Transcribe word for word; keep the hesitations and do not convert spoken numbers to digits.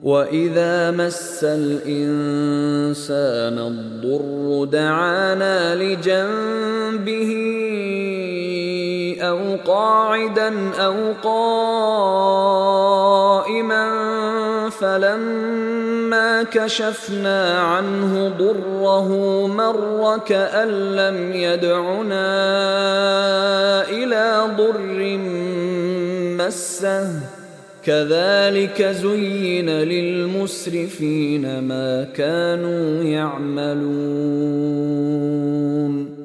وَإِذَا مَسَّ الْإِنسَانَ الضُّرُّ دَعَانَا لِجَنبِهِ أَوْ قَاعِدًا أَوْ قَائِمًا فَلَمَّا كَشَفْنَا عَنْهُ ضُرَّهُ مَرَّ كَأَن لَّمْ يَدْعُنَا إِلَىٰ ضُرٍّ مَّسَّهُ كَذَٰلِكَ زُيِّنَ لِلْمُسْرِفِينَ مَا كَانُوا يَعْمَلُونَ